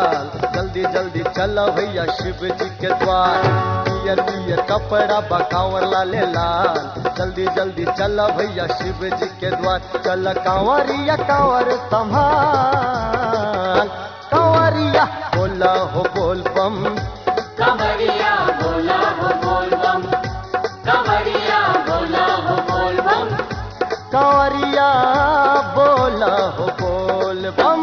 लाल, जल्दी जल्दी चल भैया शिव जी के द्वार। पियर पियर कपड़ा बा कांवर लाले लाल, जल्दी जल्दी चल भैया शिव जी के द्वार। चल कांवरिया कांवर संभाल, कांवरिया बोला हो बोल बम, कांवरिया बोला हो बोल बम, कांवरिया बोला हो बोल बम, कांवरिया बोला हो बोल बम।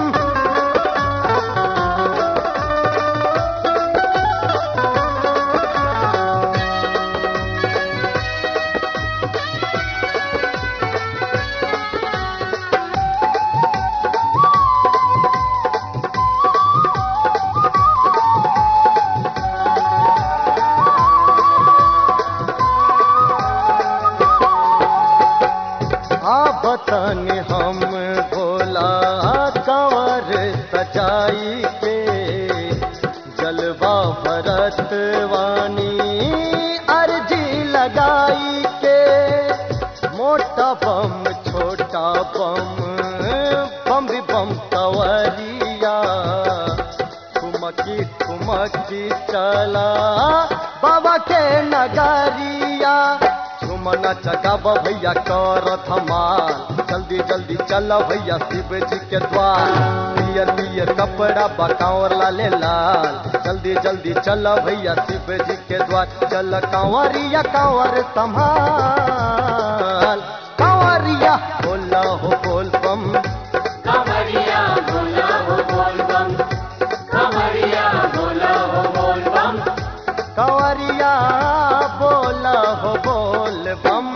बतन हम भोला कंवर सजाई के, जलवा भरत वानी अर्जी लगाई के। मोटा बम छोटा बम, बम भी बम कंवरिया, ठुमकी ठुमकी चला बाबा के नगरिया। झुमना जगाब भैया कर धमाल, जल्दी जल्दी चल भैया शिव जी के द्वार। पियर पियर कपड़ा बा कांवर लाले लाल, जल्दी जल्दी चल भैया शिव जी के द्वार। चल कांवरिया कांवर संभाल, कांवरिया बोला हो बोल बम, कांवरिया बोला हो बोल बम, कांवरिया बोला हो बोल बम, कांवरिया बोला हो बोल बम।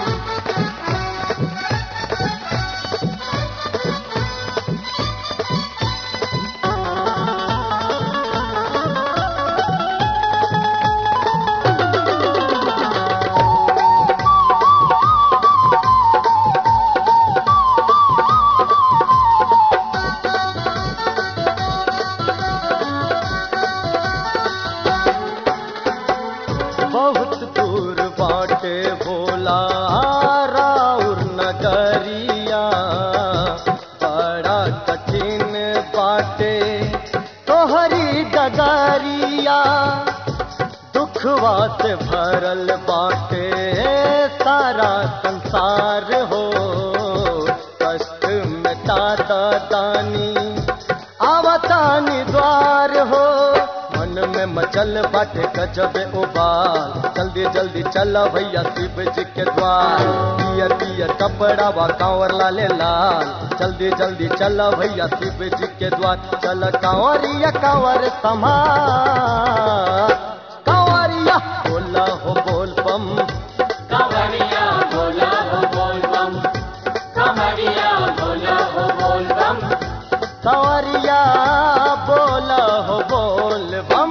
बहुत दूर बाटे भोला राउर नगरिया, बड़ा कठिन बाटे तोहरी डगरिया। दुखवा से भरल बाटे सारा संसार हो, कष्ट में दादा दानी आवतानी द्वार हो। मन में मचल बाटे गजब उबाल, जल्दी जल्दी चल भैया शिव जी के द्वार। पियर पियर कपड़ा बा कांवर लाले लाल, जल्दी जल्दी चल भैया शिव जी के द्वार। चल कांवरिया कांवर संभाल, कांवरिया बोला हो बोल बम, कांवरिया बोला हो बोल बम, कांवरिया बोला हो बोल बम, कांवरिया बोला हो बोल बम।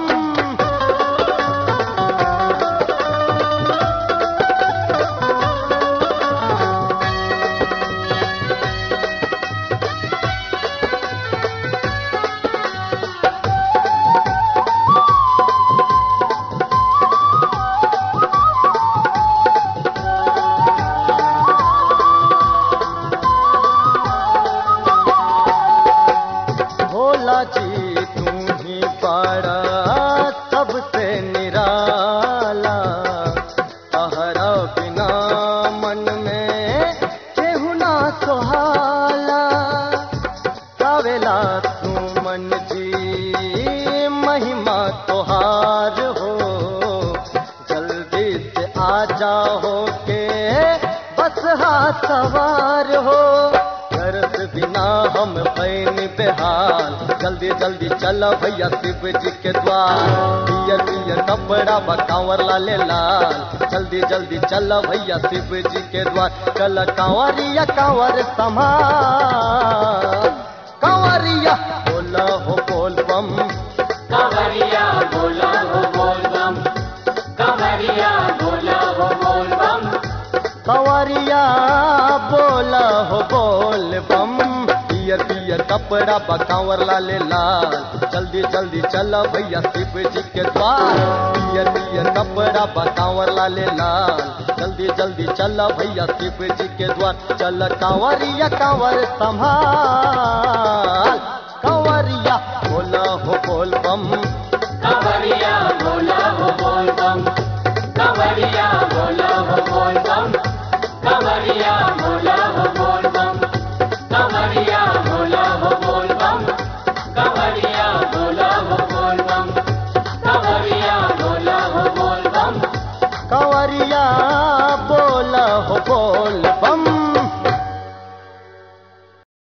भोला जी तू ही पारा सबसे निराला, तहरा बिना मन में केहू ना सुहाला। गावेला तू मन जी महिमा तोहार हो, जल्दी से आ जाओ के बस हाथ सवार हो। दर्द बिना हम भैन बेहाल, जल्दी जल्दी चल भैया शिव जी के द्वार। पियर पियर कपड़ा बा कांवर लाले लाल, जल्दी जल्दी चल भैया शिव जी के द्वार। चल कांवरिया कांवर संभाल, कांवरिया बोला हो बोल बम, कांवरिया बोला हो बोल बम, कांवरिया बोला हो बोल बम, कांवरिया बोला हो बोल बम। पियर पियर कपड़ा बा कांवर लाले लाल, जल्दी जल्दी चल भैया शिव जी के द्वार। पियर पियर कपड़ा बा कांवर लाले लाल, जल्दी जल्दी चल भैया शिव जी के द्वार। चल कांवरिया कांवर संभाल,